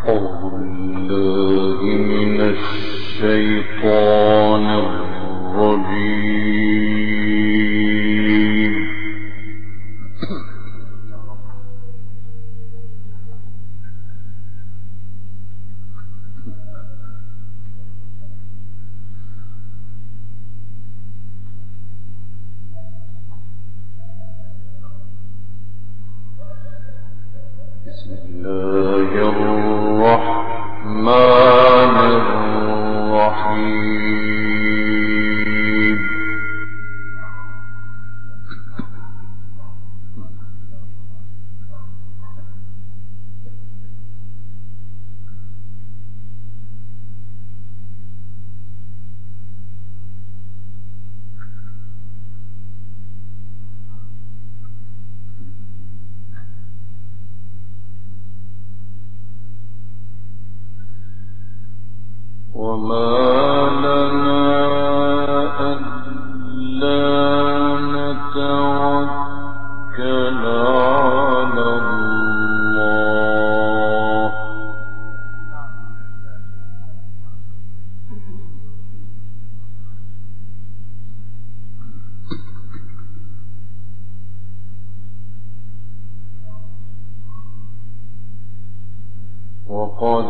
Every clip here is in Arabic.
أعوذ بالله من الشيطان الرجيم. بسم الله الرحمن الرحيم. وما لنا ألا نتوكل على الله وقد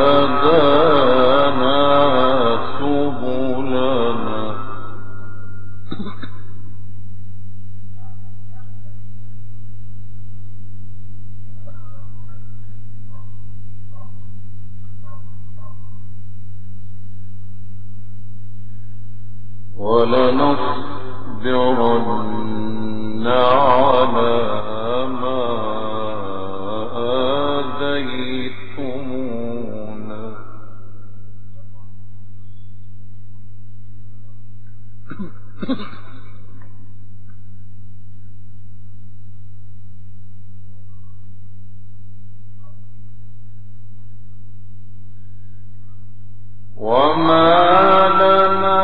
هدانا سبلنا ولنصبرن على ما آذيتمونا وما لنا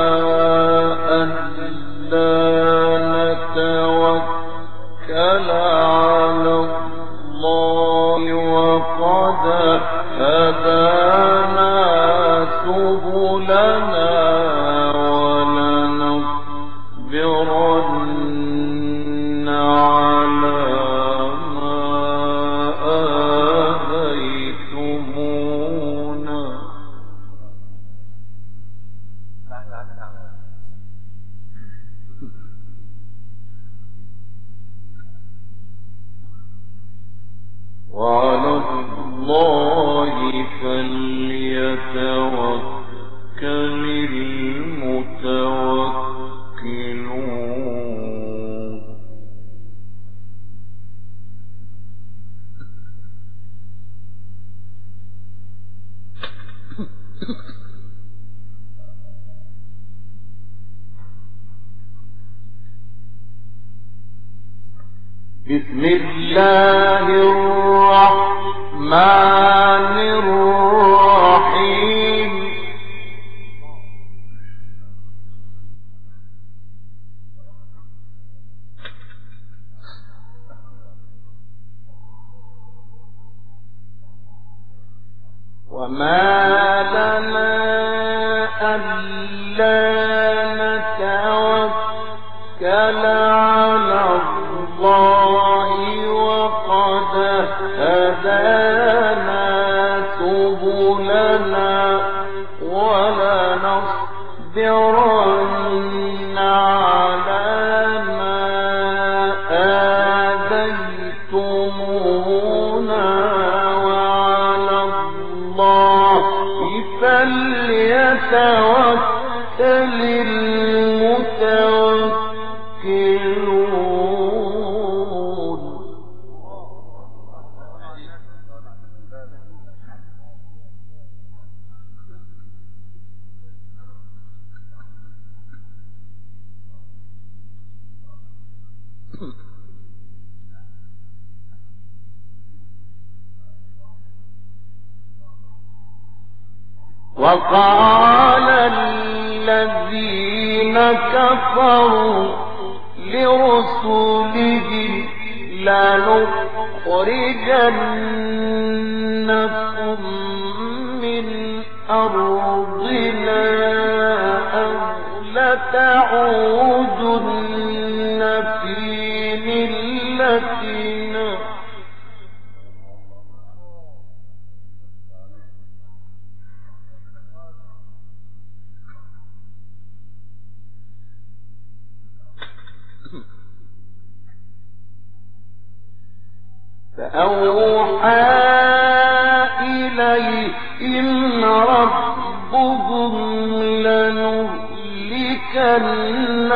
ألا نتوكل على الله وقد هدانا سبلنا ولنصبرن على ما آذيتمونا وعلى الله فليتوكل المتوكلون. بسم الله الرحمن الرحيم. وما لنا ألا نتوكل على الله وقد هدانا سبلنا ولنصبرن على ما آذيتمونا وعلى الله فليتوكل المتوكلون. وقال الذين كفروا لرسلهم لنخرجنكم أرضنا أو لتعودن في ملتنا فأوحى إليهم ربهم لنهلكن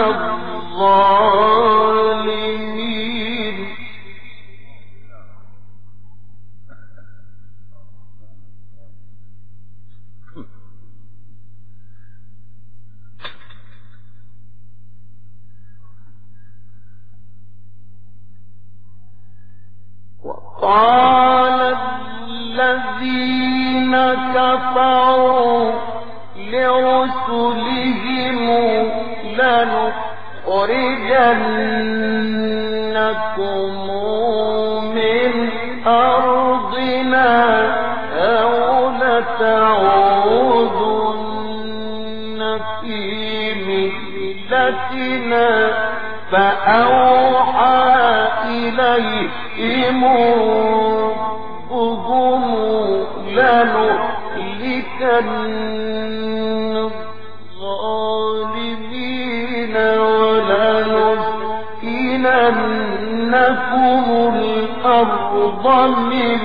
الظالمين وقال الذين كفروا لرسلهم لنخرجنكم من أرضنا أو لتعودن في ملتنا فأوحى إليهم ربهم لنهلكن الظالمين ولنسكننكم الأرض من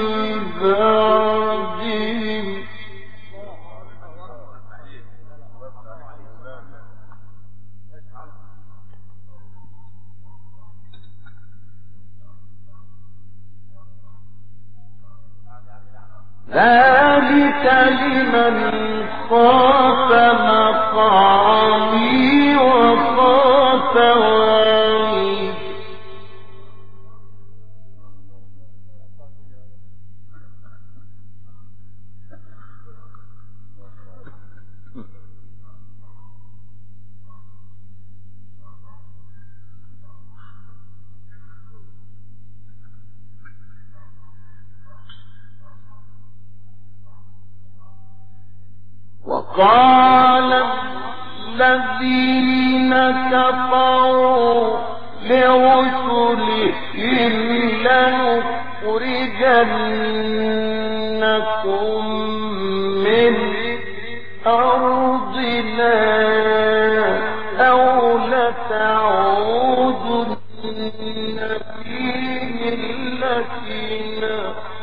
بعدهم ذلك لمن خاف مقامي وخاف وعيد وقال الذين كفروا لرسلهم لنخرجنكم من أرضنا أو لتعودن في ملتنا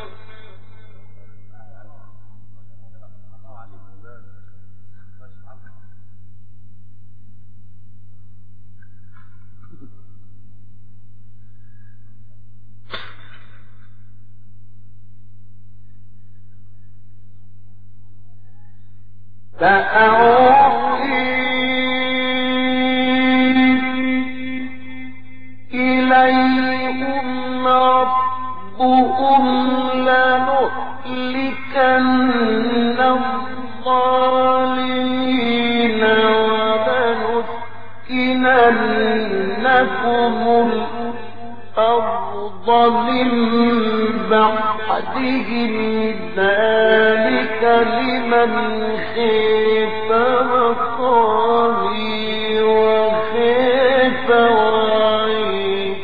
فأوحي إليهم ربهم لنهلكن الظالمين ولنسكننكم الأرض من بعدهم ذلك لمن خاف مقامي وخاف وعيد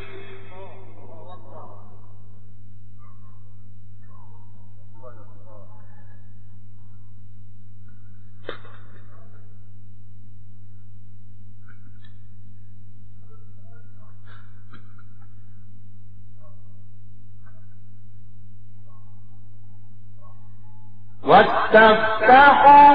واستفتحوا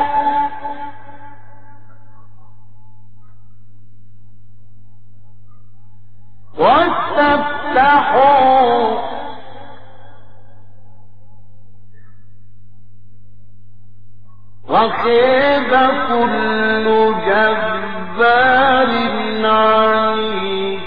وخيب كل جبار عنيد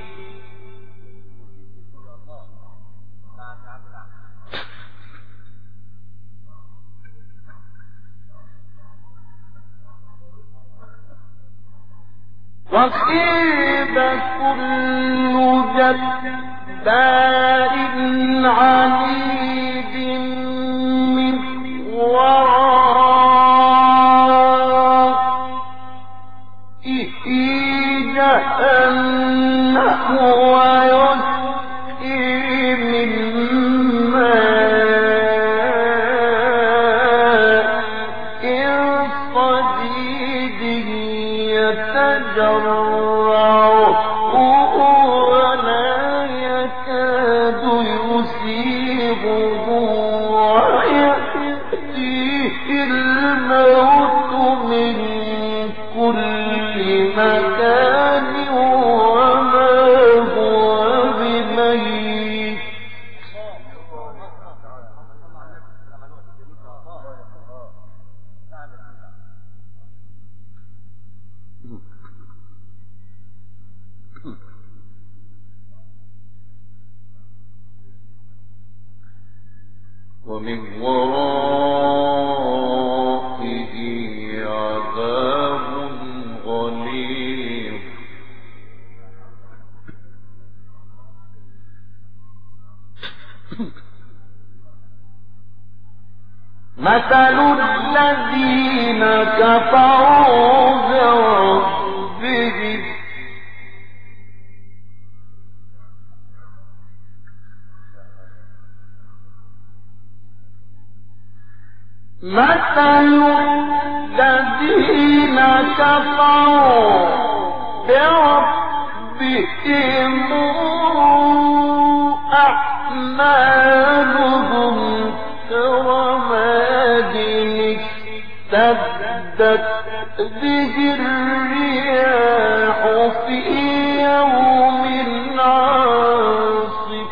وخيب كل جبار عنيد من وراء ويأتيه الموت من كل مكان وما هو بميت ومن ورائه عذاب غليظ مثل الذين كفروا بربهم مثل الذين كفروا بربهم أعمالهم كرماد اشتدت به الرياح في يوم عاصف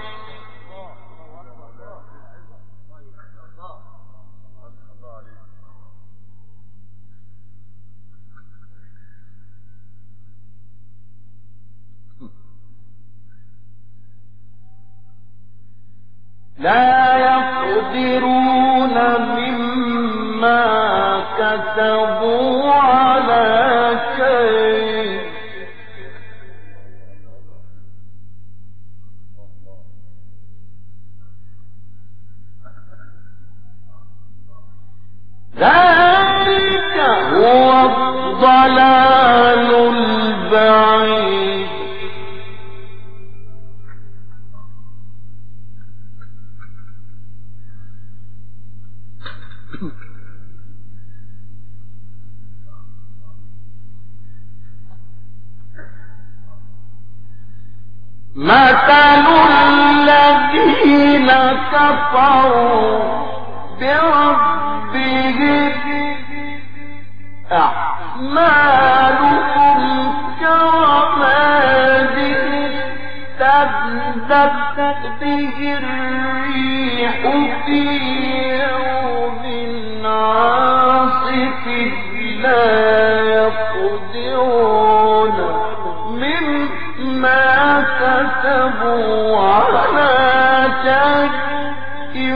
لا يقدرون مما كسبوا على شيء ذلك هو الضلال البعيد مثل الذين كفروا بربهم أعمالهم كرماد اشتدت به الريح في يوم عاصف لا يقدرون مما كسبوا على شيء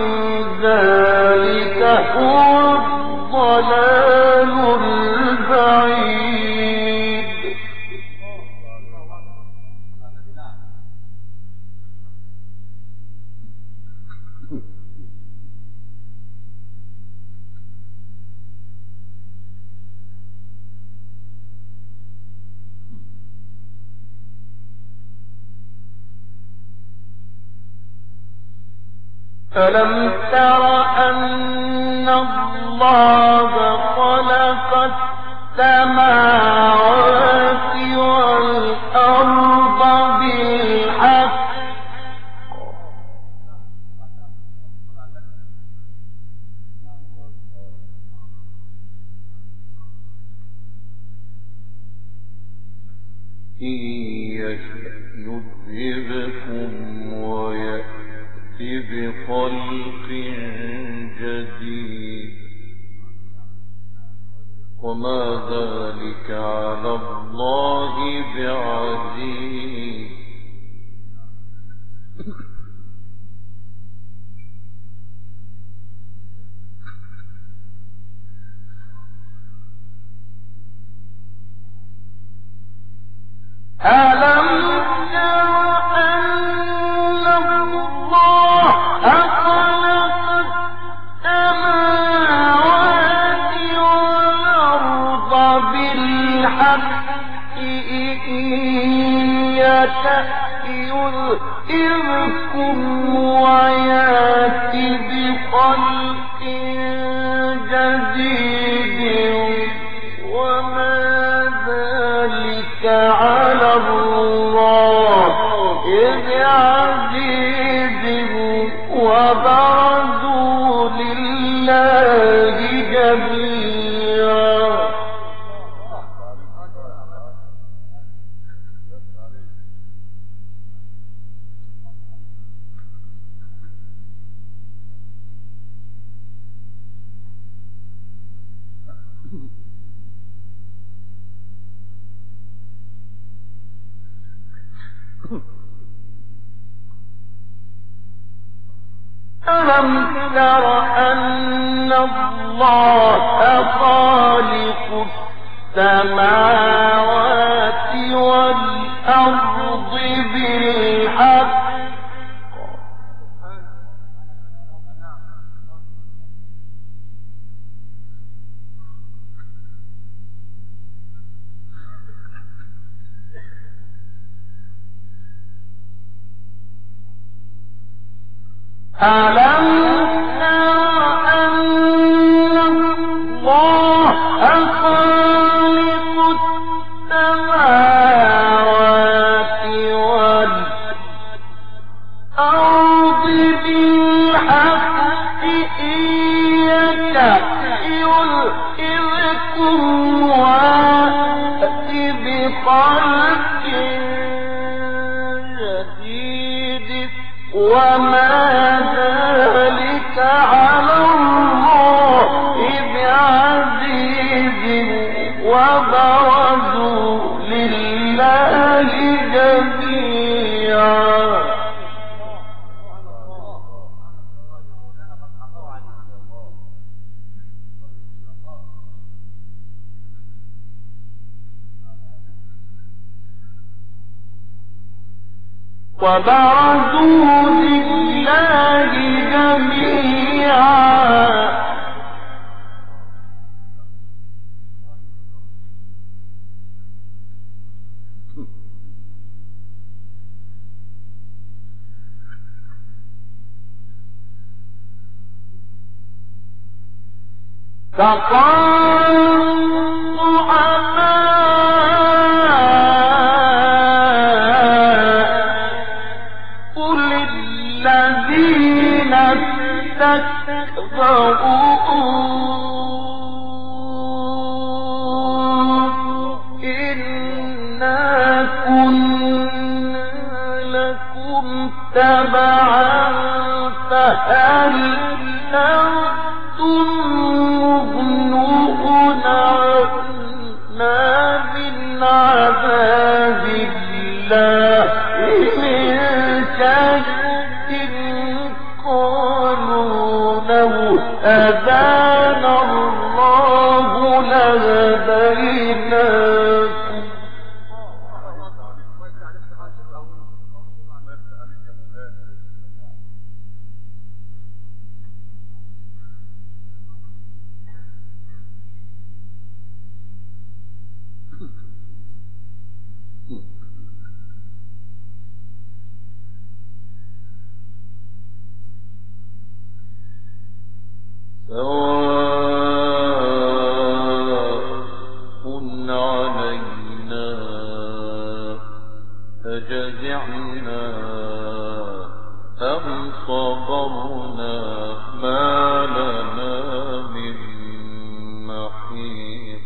ذلك هو الضلال البعيد ألم تر أن الله خلق السماوات والأرض بالحق إن يشأ يذهبكم ويأتي بخلق جديد وما ذلك على الله بعزيز ألم تر أن الله خلق السماوات والأرض بالحق إن يشأ يذهبكم ويأتي بخلق جديد وما ذلك على الله وبرزوا لله جميعا ألم تر أن الله خالق السماوات والأرض بالحق ألم تر أن الله خالق السماوات والأرض بالحق إن يشأ يذهبكم ويأت بخلق جديد وما ذلك على الله بعزيز وبرزوا لله جميعا وبرزوا لله جميعا فقالوا الذين استكبروا إنا كنا لكم تبعا فهل أنتم مغنون عنا من عذاب الله من شيء قالوا لو أذانا الله لهديناكم سواء علينا أجزعنا أم صبرنا ما لنا من محيص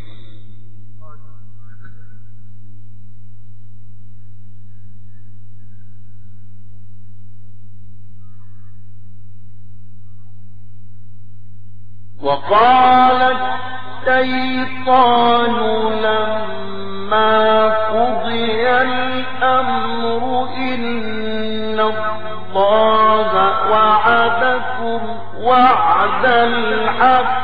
وقال الشيطان لما قضي الأمر إن الله وعدكم وعد الحق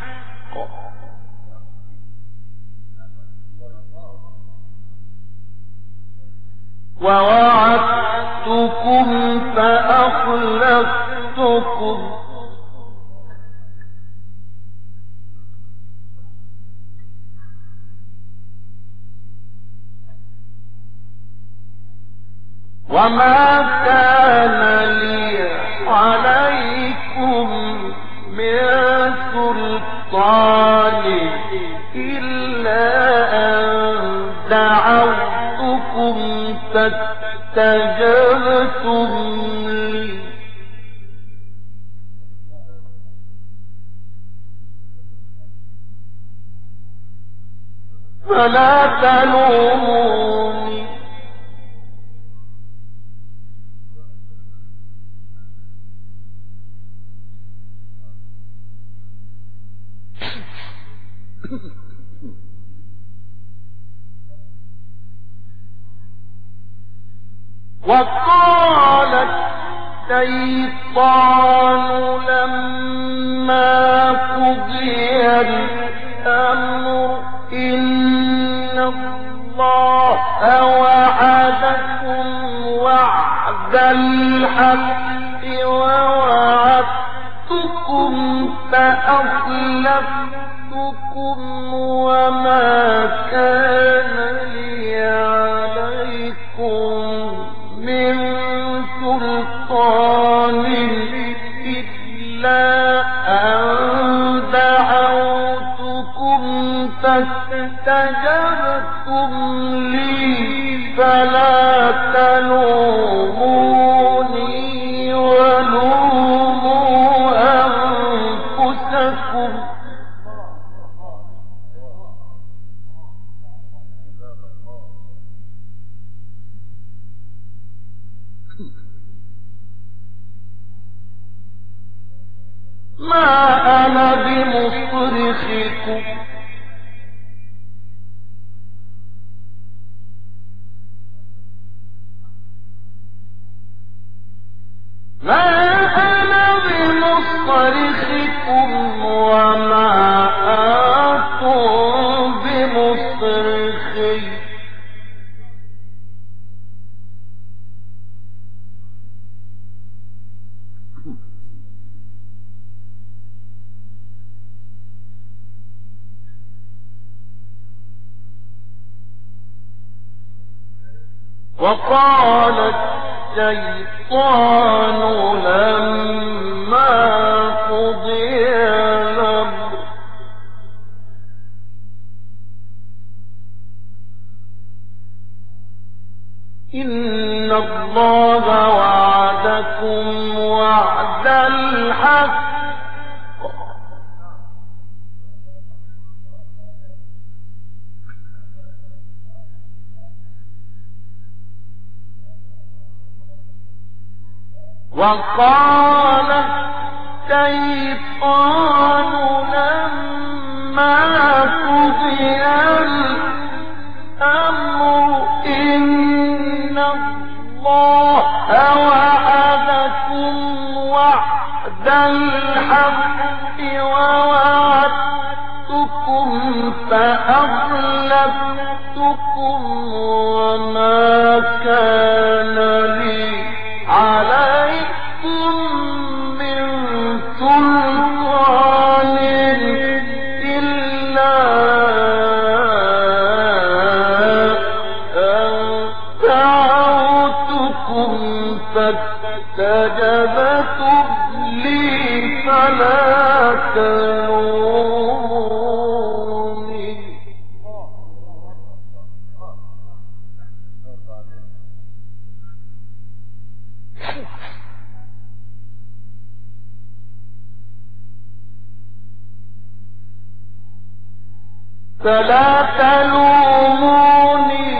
ووعدتكم فأخلفتكم وما كان لي عليكم من سلطان إلا أن دعوتكم فاستجبتم لي فلا تلوموني وقال الشيطان لما قضي الأمر إن الله وعدكم وعد الحق ووعدتكم فأخلفتكم وما كان لي عليكم من سلطان إلا أن دعوتكم فاستجبتم لي فلا تلوموني ولوموا أنفسكم ما أنا بمصرخكم وما أنتم بمصرخي وقال الشيطان لما قضي الأمر إن الله وعدكم وعد الحق وقال الشيطان لما قضي الأمر إن الله وعدكم وعد الحق ووعدتكم فأخلفتكم وما كان لي عليكم من سلطان إلا أن دعوتكم فاستجبتم لي فلا تلوموني فلا تلوموني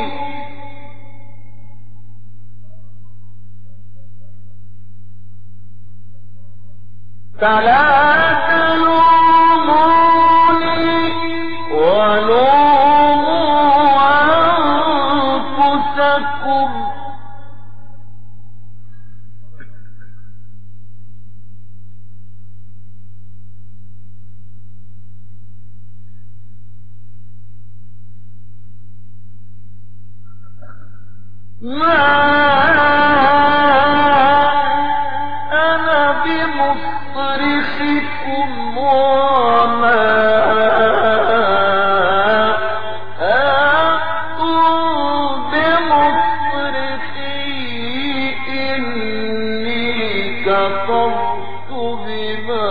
ولوموا أنفسكم ما أنا بمصرخكم وما أنتم بمصرخي إني كفرت بما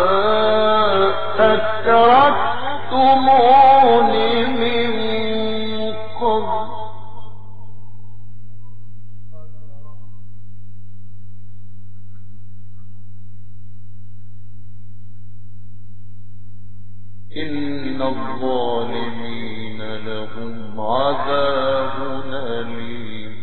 أشركتمون من قبل إن الظالمين لهم عذاب أليم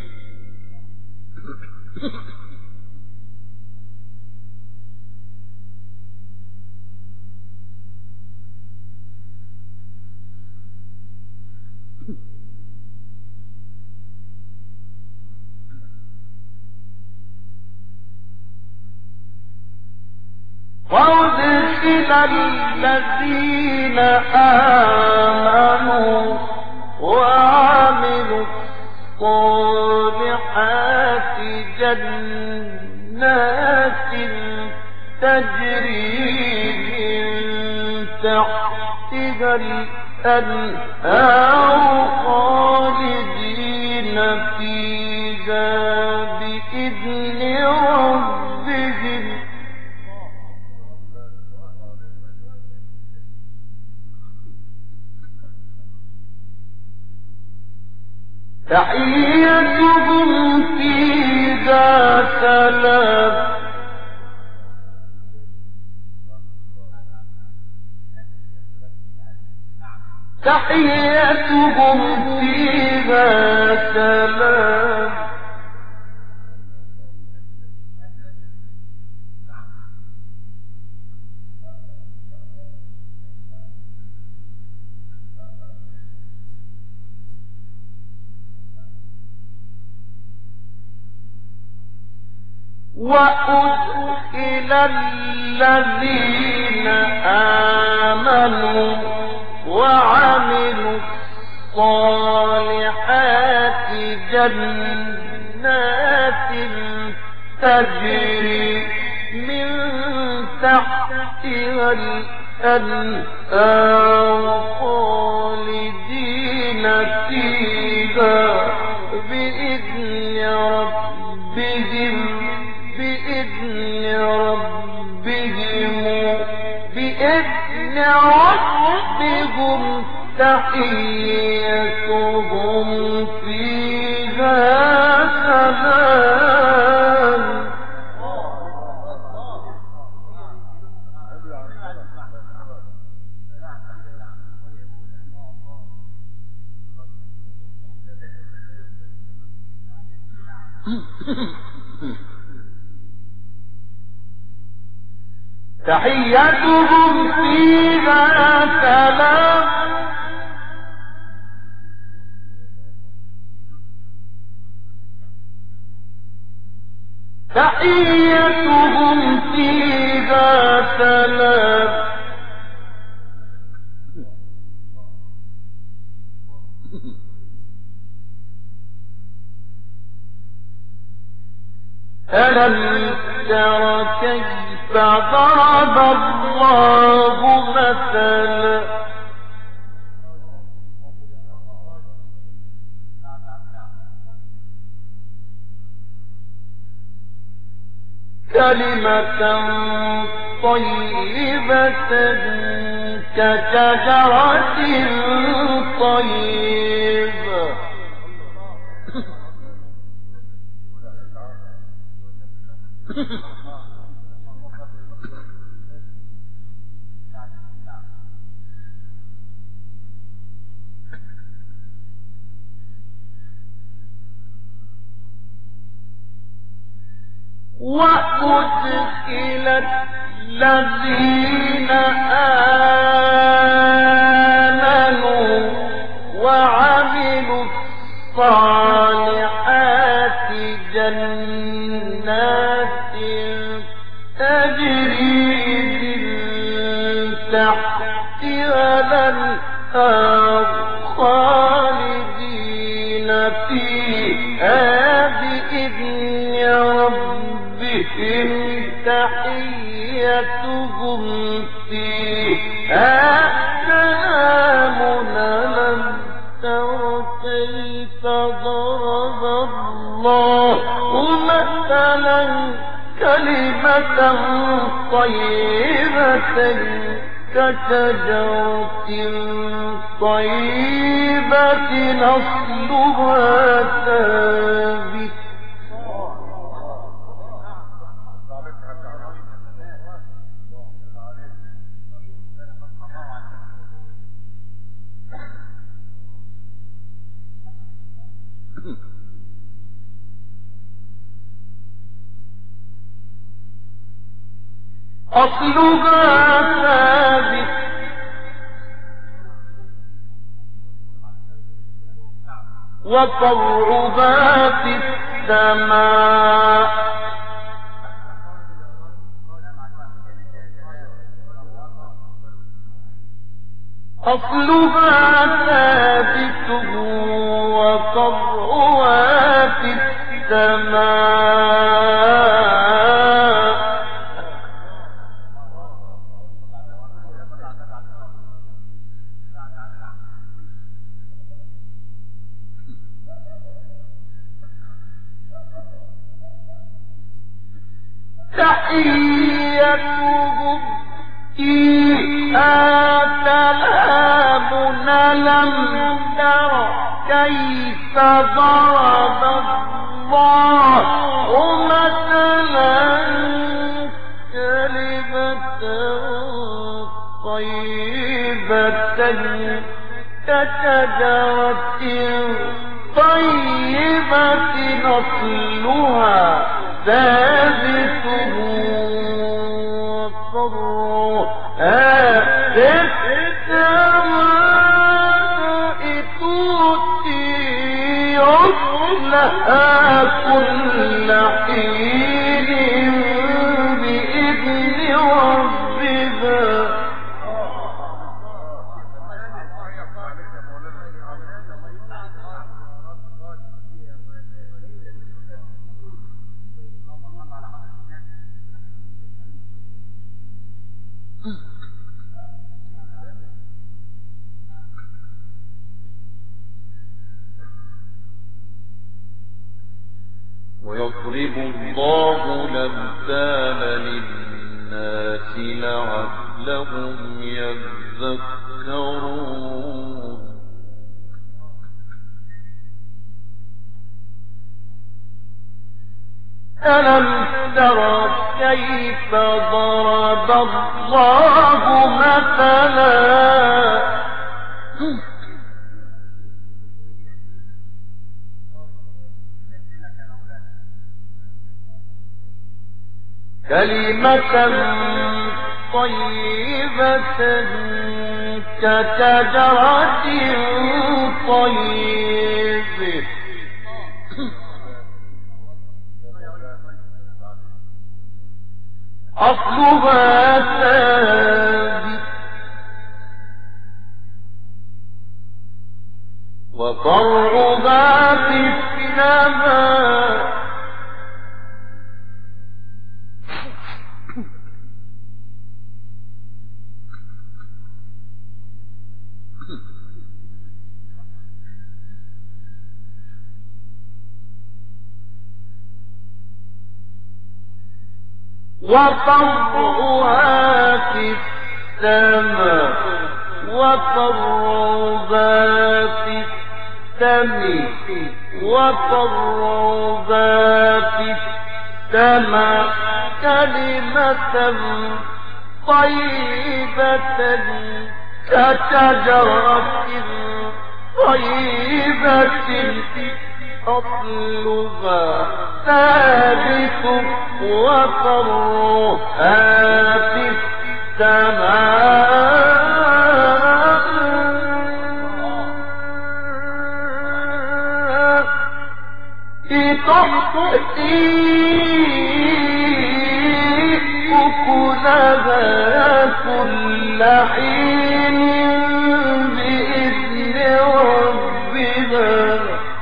وأدخل الذين آمنوا وعملوا الصالحات جنات تجري من تحتها الأنهار خالدين فيها بإذن ربهم تحيتهم فيها سلام تحيتهم فيها سلام وأدخل الذين آمنوا وعملوا الصالحات جنات تجري من تحتها الأنهار خالدين فيها بإذن ربهم تحيتهم فيها سلام تحيتهم فيها سلام تحيتهم فيها سلام ألم تر كيف ضرب الله مثلا كلمة طيبة كشجرة طيبة وأدخل الذين آمنوا وعملوا الصالحات جنات تجري من تحتها الأنهار خالدين فيها بإذن ربهم تحيتهم فيها سلام ألم تر كيف ضرب الله مثلا كلمة طيبة كشجرة طيبة أصلها ثابت أصلها ثابت وفرعها في السماء أصلها ثابت وفرعها في السماء تحيتهم فيها سلام لم تر كيف ضرب الله مثلا كلمة طيبة كشجرة طيبة أصلها ثابت وفرعها في السماء تؤتي أكلها كل حين بإذن ربها ويضرب الله الأمثال للناس لعلهم يذكرون ألم تر كيف ضرب الله مثلا كلمة طيبة كشجرة طيبة أصلها ثابت وفرعها في السماء وفرعها في السماء وفرعها في السماء وفرعها في السماء كلمة طيبة كشجرة طيبة أصلها ثابت وفرعها في السماء تؤتي أكلها كل حين بإذن ربها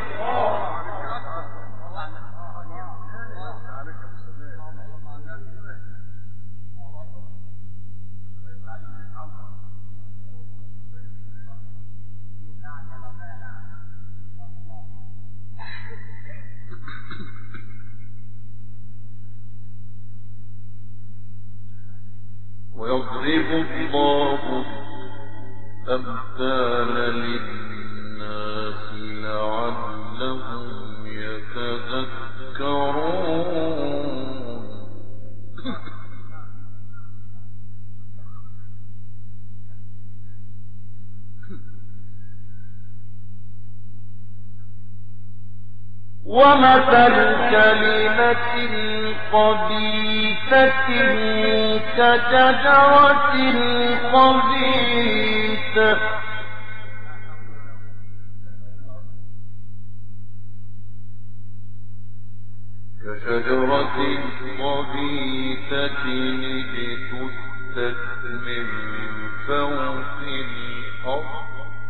ويضرب الله الأمثال للناس لعلهم يتذكرون ومثل كلمة خبيثة كشجرة خبيثة اجتثت من فوق الأرض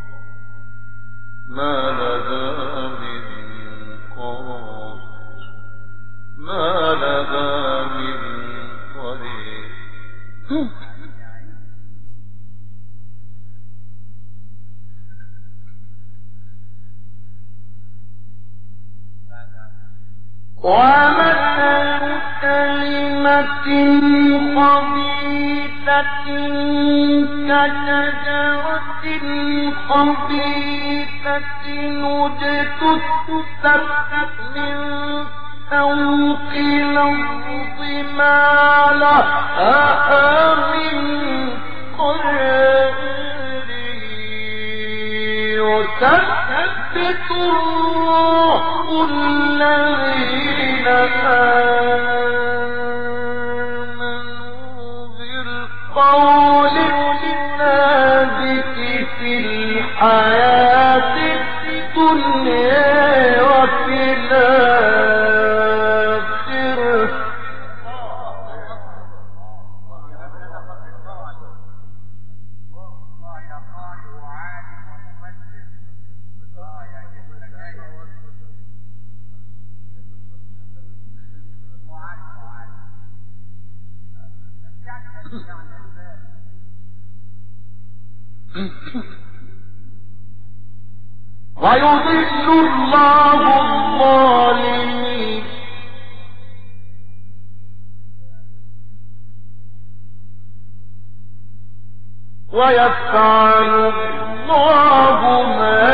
ما لها من قرار ما لها من طريق ومثل كلمة خبيثة كشجرة خبيثة اجتثت من فوق الأرض ما لها من قرار يثبت الله الذين آمنوا بالقول الثابت في الحياة الدنيا وفي الآخرة ويضل الله الظالمين ويفعل الله ما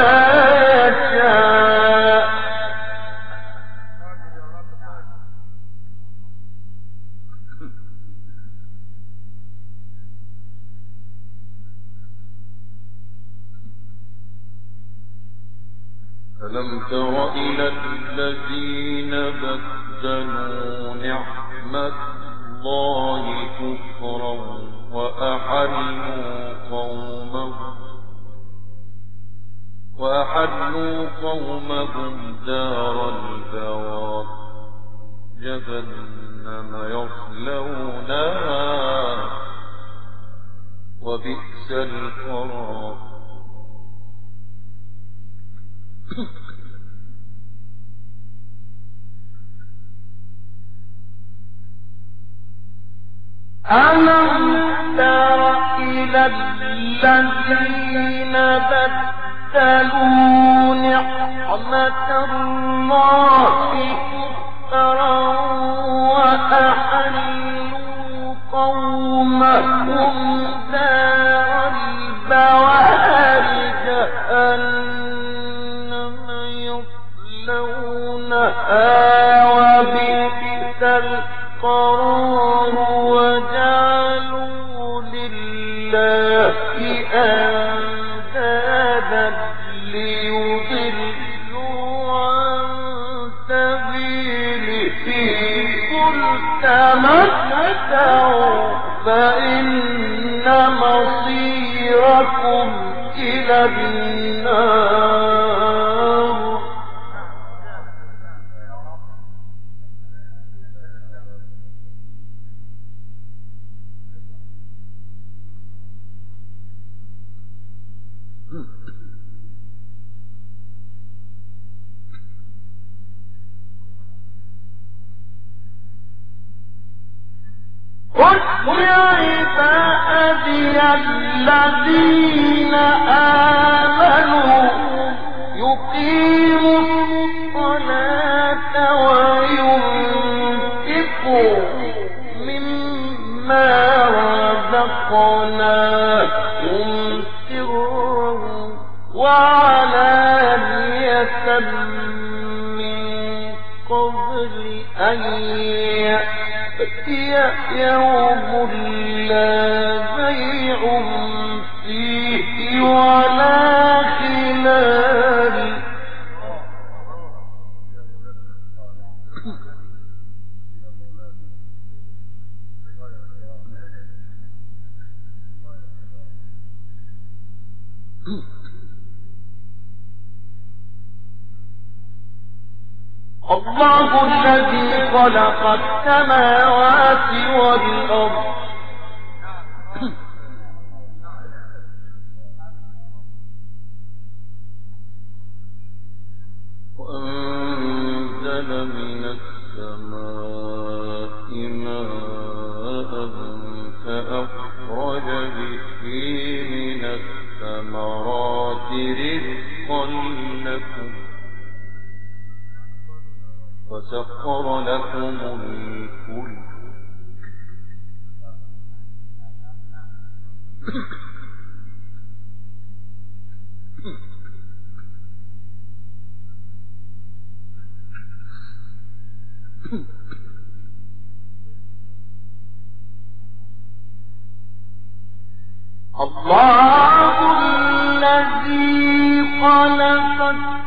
شاء ألم تر إلى الذين بدلوا نعمة الله كفرا وأحلوا قومهم دار البوار جهنم يصلونها وبئس القرار ألم تر إلى الذين بدلوا نعمة الله كفرا وأحلوا قومهم دار البوار جهنم يصلونها وبئس القرار وجعلوا لله أندادا ليضلوا عن سبيله قل تمتعوا فإن مصيركم إلى النار قل يا عبادي الذين آمنوا يقيموا الصلاة وينفقوا مما رزقناهم سرا وعلانية من قبل أن يأتي يوم لا بيع فيه ولا خلال الله الذي خلق السماوات والأرض وأنزل من السماء ماء فأخرج به من الثمرات رزقا لكم وسخر لكم الفلك الله الذي خلق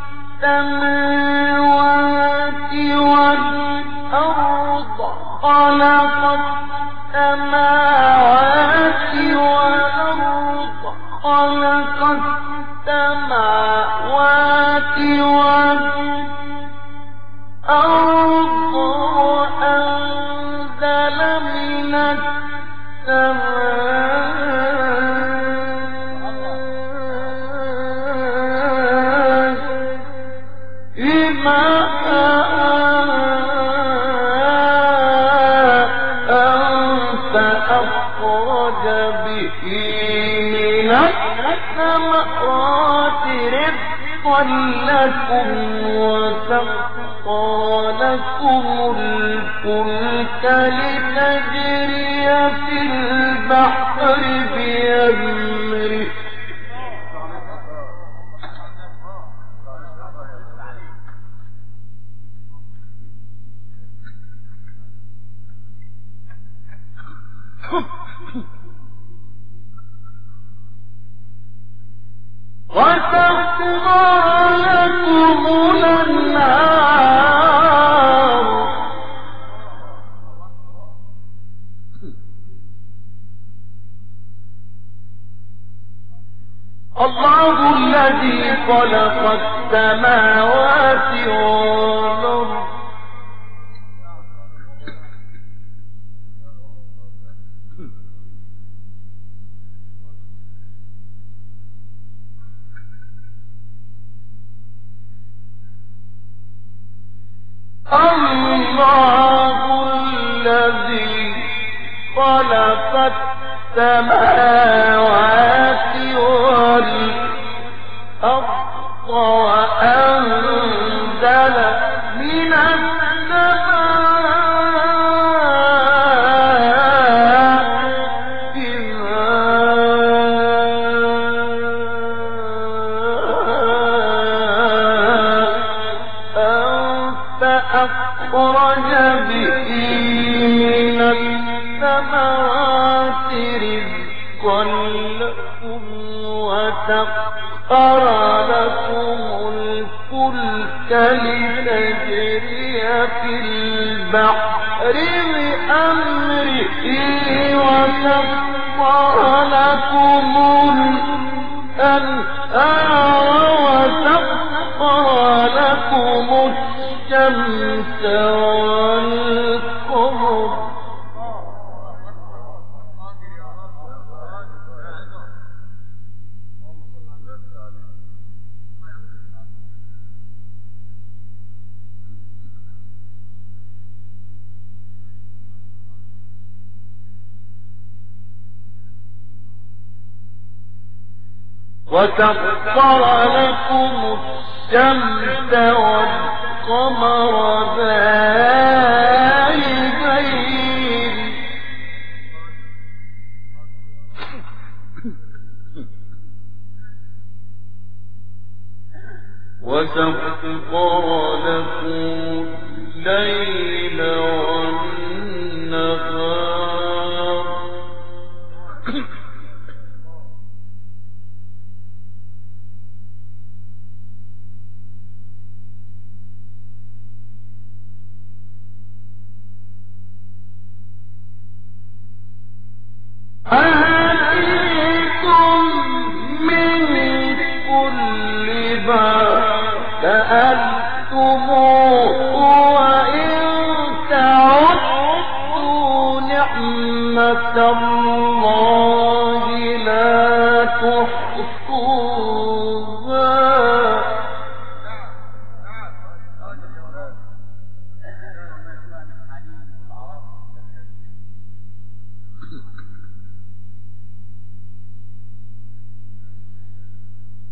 السماوات والأرض خلق السماوات والأرض خلق السماوات والأرض وأنزل من السماء لكم وسخر لكم الفلك لتجري في البحر بأمره وسخر لكم الأنهار الله الذي خلق السماوات والأرض الله الذي خلق السماوات والأرض وأنزل من أخرج به من الثمرات رزقا لكم وسخر لكم الفلك لتجري في البحر بأمره وسخر لكم الأنهار وسخر لكم الشمس والقمر وسخر لكم الشمس والقمر دائبين وسخر لكم الليل والنهار آتيكم من كل ما سألتموه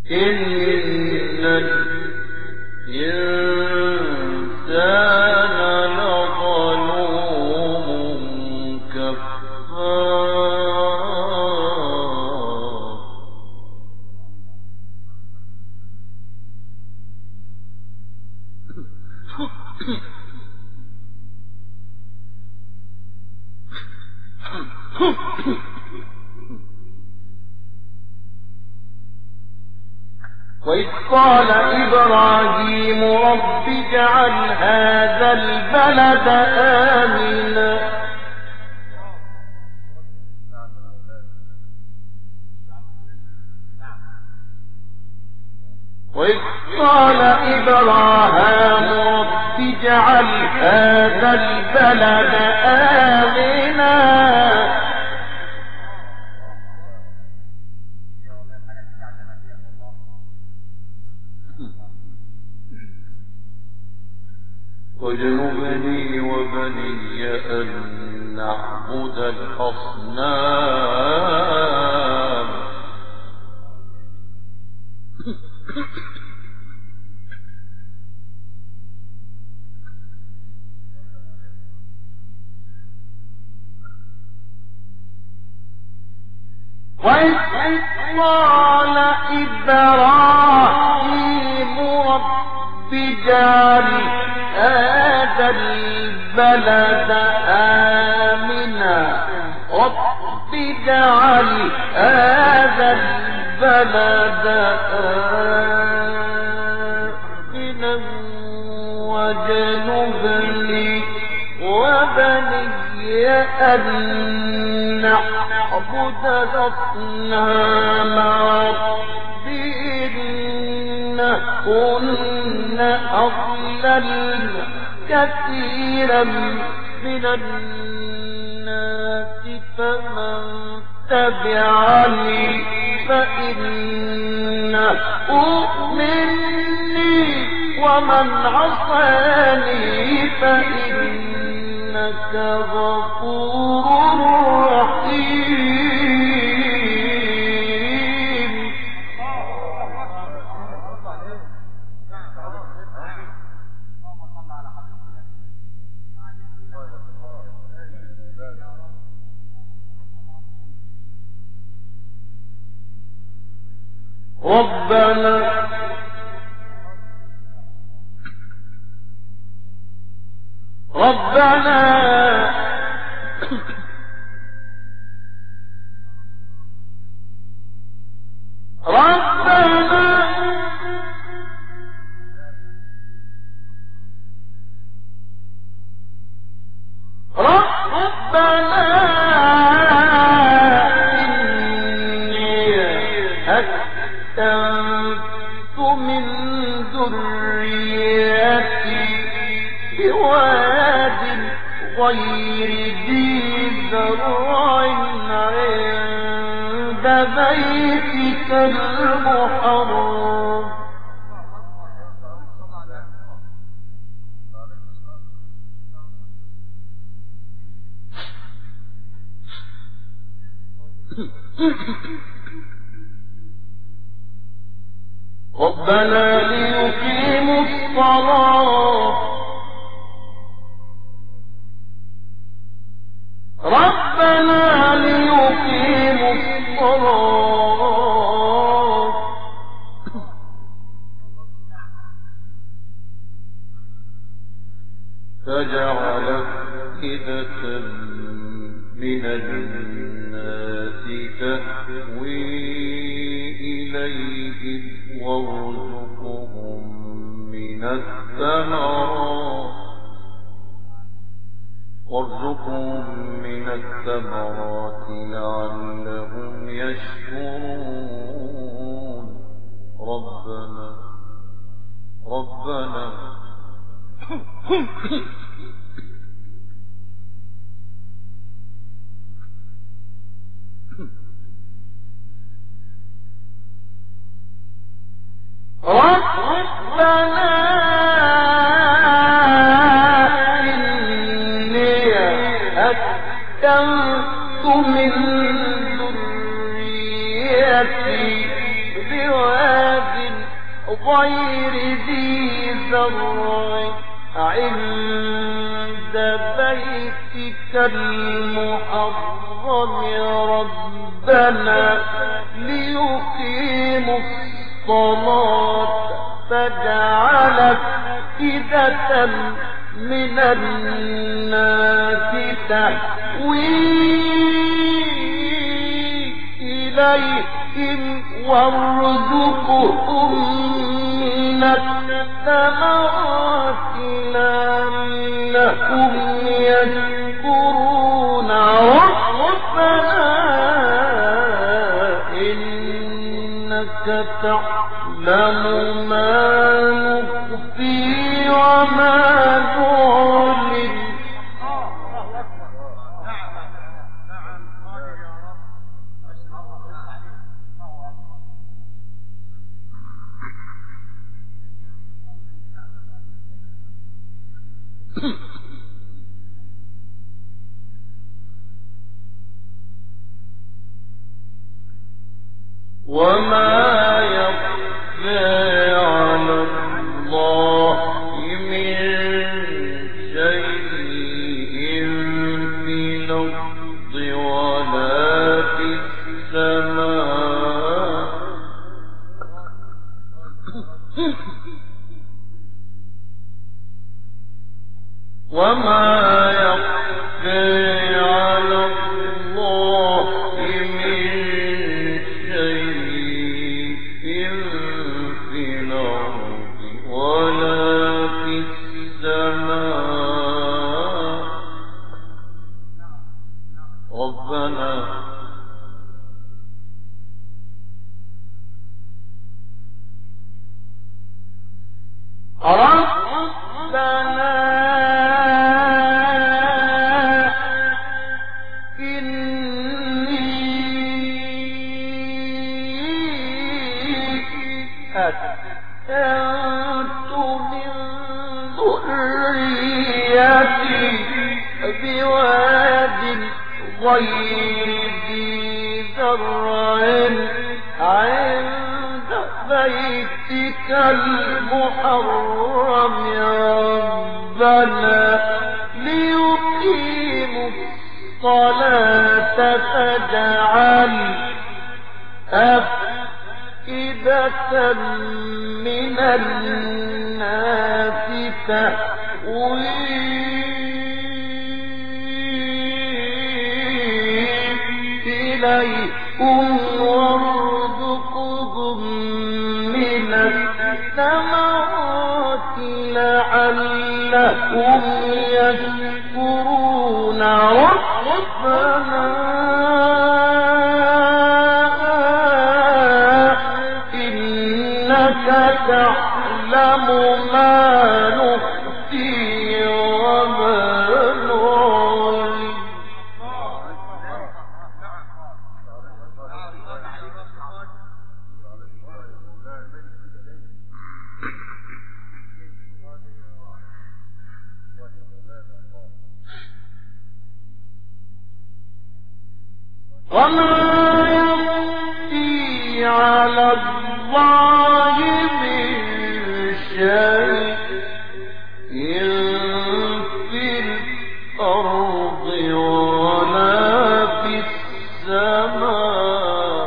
إن الإنسان لظلوم كفار وإذ قال إبراهيم رب اجعل هذا البلد آمنا وإذ قال إبراهيم رب اجعل هذا البلد آمنا واجنبني وبني أن نعبد الأصنام وإذ قال إبراهيم رب اجعل هذا البلد آمنا رب اجعل هذا البلد آمنا واجنبني وبني أن نعبد الأصنام رب إنهن أضللن كثيرا من الناس فمن تبعني فإنه مني ومن عصاني فإنك غفور رحيم ربنا أسكنت من ذريتي بواد غير ذي زرع عند بيتك المحرم ربنا ليقيموا الصلاة فجعل أفئدة من الناس تهوي إليهم وارزقهم من الثمرات لعلهم يشكرون ربنا إني أسكنت من ذريتي بواد غير ذي زرع عند بيتك المحرم ربنا ليقيموا الصلاة فاجعل أفئدة من الناس تهوي إليهم وارزقهم من الثمرات لعلهم يشكرون ربنا إنك تعلم ما نخفي وما نعلن وما يخفى على الله من شيء في الأرض ولا في السماء وما يخفى على الله من شيء في الأرض ولا في السماء ربنا أسكنت من ذريتي بواد غير ذي زرع عند بيتك المحرم ربنا ليقيموا الصلاة فاجعل أفئدة من الناس تهوي إليهم وارزقهم من الثمرات لعلهم يشكرون ربنا إنك تعلم ما نخفي وما نعلن وما يخفي على الله من شيء في الأرض ولا في السماء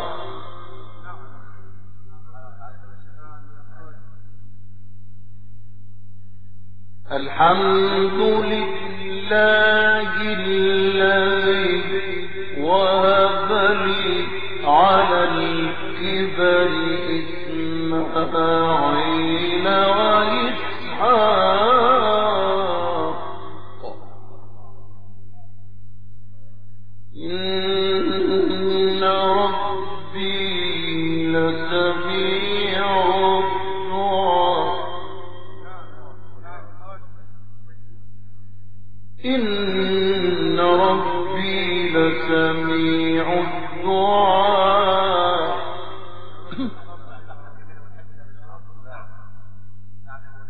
الحمد لله الذي وهب لي على الكبر إسماعيل وإسحاق إن ربي لسميع الدعاء إن ربي لسميع الدعاء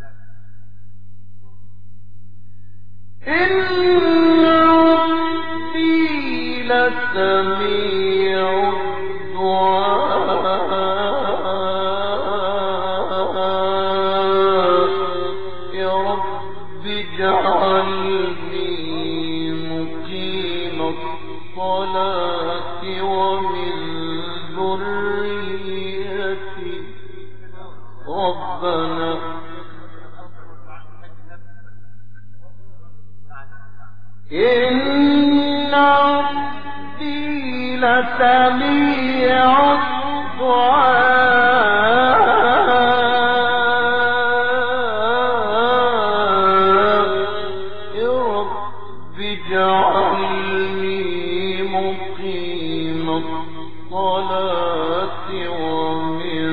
سميع الدعاء رب اجعلني مقيم الصلاة ومن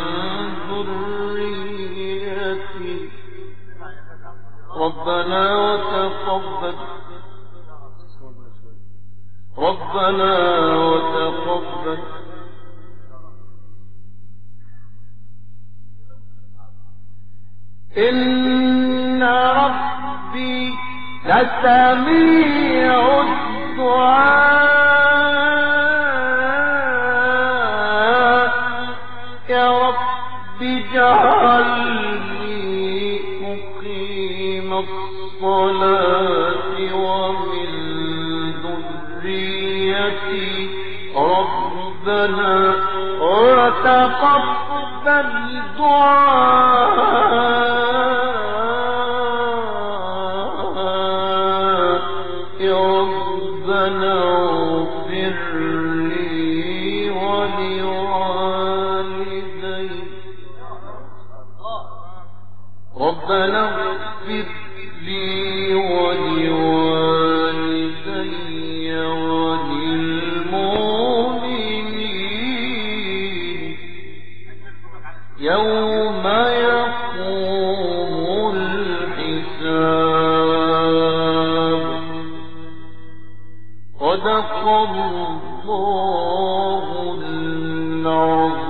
ذريتي ربنا وتقبل إن ربي لسميع الدعاء يا رب اجعلني مقيم الصلاة ومن ذريتي ربنا وتقبل دعاء ربنا اغفر لي ولوالدي ربنا اغفر لي ولوالدي وللمؤمنين يوم يقوم الحساب صدق الله العظيم.